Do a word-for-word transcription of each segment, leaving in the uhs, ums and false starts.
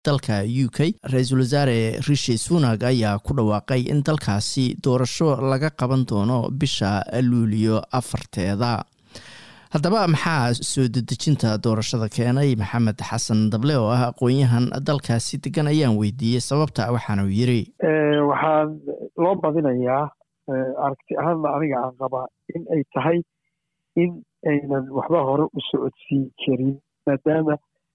dalka U K. Ra-iisul wasaare Rishi Sunak ayaa ku dhawaaqay in dalkaasi doorasho laga qaban doono bisha Luulyo afarteeda. haddaba maxaa soo dedejinta doorashada keenay? Maxamed Xasan Dable oo ah aqoon-yahan dalkaasi degan ayaan weydiiyey sababta, waxaana uu yiri waxaan loo badinayaa aragti ahaan aniga aan qabaa in ay tahay in aynan waxba hore u socodsiin karin maadaama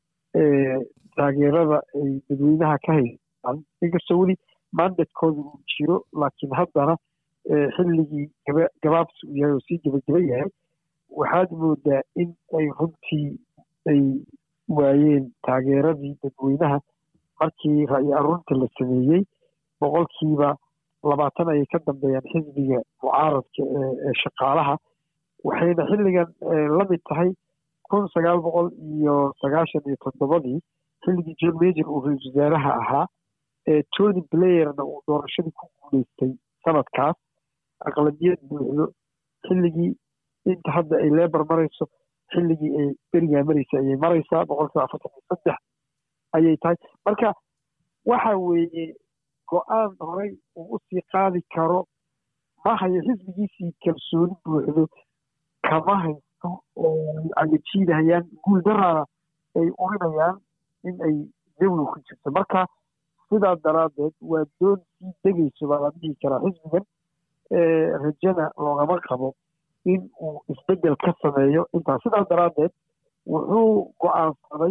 taageerada ay dadweynaha ka haystaan, inkastoo weli mandatkooda uu jiro, laakiin haddana xilligii gabaabsi uu yahay oo sii gebageba yahay, waxaad moodaa in ay runtii ay waayeen taageeradii dadweynaha markii ra'yi aruurta la sameeyey. boqolkiiba labaatan ayay ka dambeeyaan xisbiga mucaaradka ee shaqaalaha, waxayna xilligan la mid tahay kun sagaal boqol iyo sagaashan iyo toddobadii xilligii John Major uu ra-iisul wasaaraha ahaa, Tony Blairna uu doorashadii ku guuleystay sanadkaas aqlabiyad buuxdo. xilligii inta hadda ay Labour marayso, xilligii ay berigaa maraysa ayay maraysaa boqolkiiba afartan iyo saddex ayay tahay. marka waxa weeye go-aan horey uu usii qaadi karo ma hayo, xisbigiisii kalsooni buuxdo kama haysto oo agajiidahayaan, guul daraana ay urinayaan in ay jawiga ku jirto. marka sidaa daraaddeed waa doon sii degayso baa la dhihi karaa xisbigan. rajana loogama qabo in uu isbedel ka sameeyo intaas. sidaa daraaddeed wuxuu go-aansaday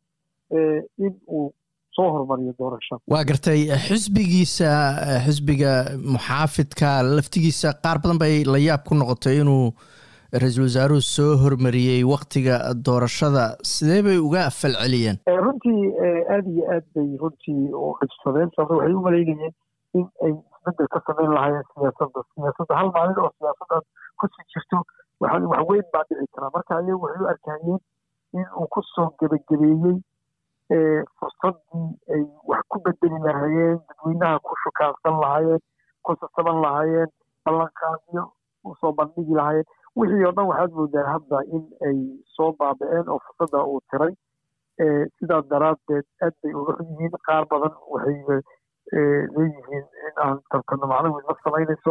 in uu soo hormariyo doorashada. waa gartay. xisbigiisa xisbiga muxaafidka laftigiisa qaar badan bay la yaab ku noqotay inuu ra-iisul wasaaruhu soo hormariyey waktiga doorashada. sidee bay uga falceliyeen? runtii aada iyo aad bay runtii u dhibsadeen, sababto waxay u malaynayeen in ay isbedel ka sameyn lahaayeen siyaasadda siyaasadda hal maalin oo siyaasaddaas kusii jirto wax weyn baa dhici karaa. marka ayagu waxay u arkayeen in uu kusoo gebagabeeyey fursaddii ay wax ku bedeli lahaayeen, dadweynaha ku shukaansan lahaayeen, ku sasaban lahaayeen, ballanqaadyo usoo bandhigi lahaayeen. wixii oo dhan waxaad moodaa hadda in ay soo baaba-een oo fursadda uu tiray. sidaa daraaddeed aad bay uga xun yihiin. qaar badan waxay leeyihiin in aan tartano macno weyn ma samaynayso.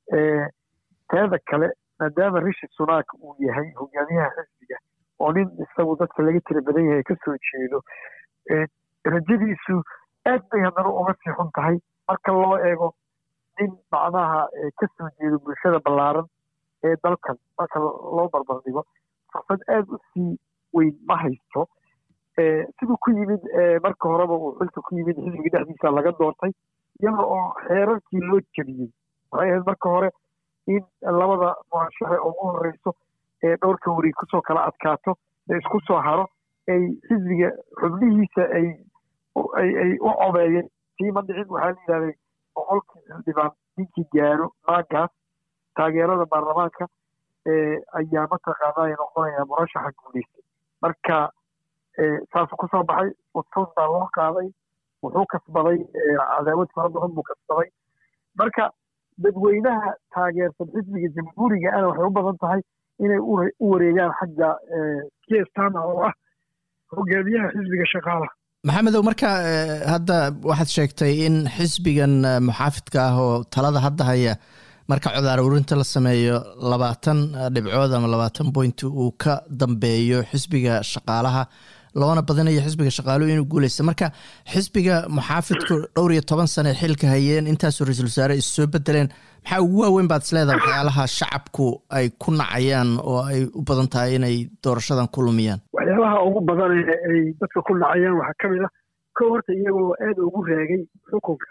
teeda kale, maadaama Rishi Sunak uu yahay hogaamiyaha xisbiga oo nin isagu dadka laga tira badan yahay ka soo jeedo, rajadiisu aad bay haddana uga sii xun tahay marka loo eego nin macnaha ka soo jeedo bulshada ballaaran ee dalkan. marka loo barbar dhigo, fursad aad u sii weyn ma haysto. siduu ku yimid marka horeba uu xilka ku yimid xisbiga dhexdiisa laga doortay iyada oo xeerarkii loo jebiyey. waxay ahayd marka hore in labada murashaxe ugu horeyso ee dhowrka wari kusoo kala adkaato ee isku soo haro ay xisbiga xubnihiisa ay ay u cobeeyeen. sii ma dhicin. waxaa la yidhahday boqolkii xildhibaan ninkii gaaro maagaas taageerada baarlamaanka ayaa mataqaanaa ay noqonayaa murashaxa guuleystay. marka saasuu kusoo baxay, udfood baa loo qaaday, wuxuu kasbaday cadaawad fara badan buu kasbaday. marka dadweynaha taageersan xisbiga jamhuuriga ana waxay u badan tahay inay u wareegaan xagga Keir Starmer oo ah hogaamiyaha xisbiga shaqaalaha. maxamedow, marka hadda waxaad sheegtay in xisbigan muxaafidka ah oo talada hadda haya marka codaar ururinta la sameeyo labaatan dhibcood ama labaatan point uu ka dambeeyo xisbiga shaqaalaha, loona badinayo xisbiga shaqaaluhu inuu guuleysta. marka xisbiga muxaafidku dhowr iyo toban sane xilka hayeen, intaasoo ra-iisul wasaare is soo bedeleen. maxaa ugu waaweyn baad isleedahay waxyaalaha shacabku ay ku nacayaan oo ay u badan tahay inay doorashadan ku lumiyaan? waxyaalaha ugu badan ay dadka ku nacayaan waxaa ka mid ah ko horta iyagoo aada ugu raagay xukunka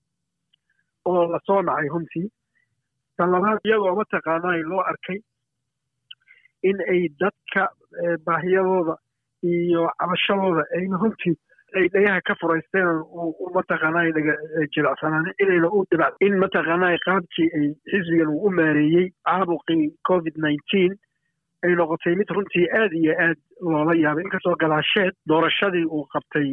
oo lasoo nacay runtii. tan labaad, iyagoo mataqaanaa loo arkay in ay dadka baahiyadooda iyo cabashadooda ayna runtii ay dhagaha ka furaysteen mataqaanaa dhaga jilicsanaan inayna u dhibac in mataqaanaa qaabkii ay xisbigan uu u maareeyey caabuqii covid nineteen ay noqotay mid runtii aada iyo aad loola yaabay. inkastoo gadaasheed doorashadii uu qabtay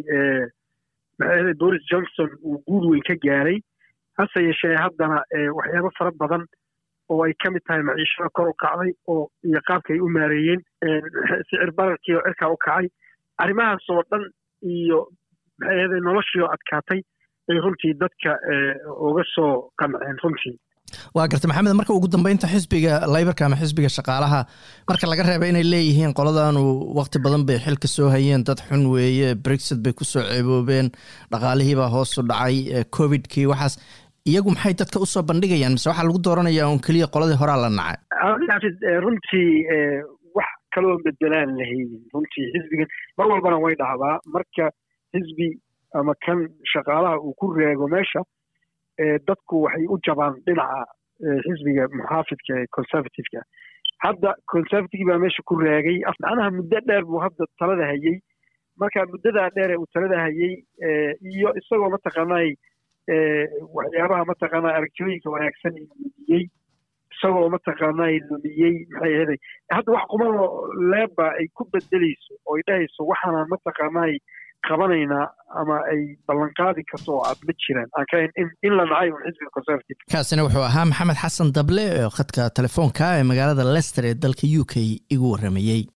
Boris Johnson uu guul weyn ka gaaray, hase yeeshee haddana waxyaabo fara badan oo ay ka mid tahay maciishada kor u kacday oo iyo qaabka ay u maareeyeen, sicir bararkii oo cirkaa u kacay, arrimahaas oo dhan iyo maxay ahayd noloshii oo adkaatay ay runtii dadka uga soo qanceen runtii. waa gartay maxamed, marka ugu dambeynta xisbiga Labourka ama xisbiga shaqaalaha marka laga reebay inay leeyihiin qoladaanu waqti badan bay xilka soo hayeen, dad xun weeye, Brexit bay ku soo ceeboobeen, dhaqaalihii baa hoos u dhacay, covidkii waxaas, iyagu maxay dadka u soo bandhigayaan mise waxaa lagu dooranayaa un keliya qoladii horaa la nacay? runtii wax kaloo bedelaan lahaynin runtii xisbigan mar walbana way dhacdaa marka xisbi ama kan shaqaalaha uu ku reego meesha dadku waxay u jabaan dhinaca xisbiga muxaafidka ee conservative-ka. hadda conservative baa meesha ku reegay, macnaha muddo dheer buu hadda talada hayay, marka muddadaa dheer ee uu talada hayay iyo isagoo mataqaanay waxyaabaha mataqaanaa aragtiyooyinka wanaagsan lumiyey, isagoo mataqaanaa lumiyey maxay ahayd hadda wax qumanoo leeba ay ku bedelayso oo ay dhahayso waxaanaan mataqaanaa qabanaynaa ama ay ballanqaadi karto oo aad ma jiraan aan ka in la nacay un xisbiga conservative. kaasina wuxuu ahaa maxamed xasan dable oo khadka telefoonka ee magaalada Leicester ee dalka U K igu waramayey.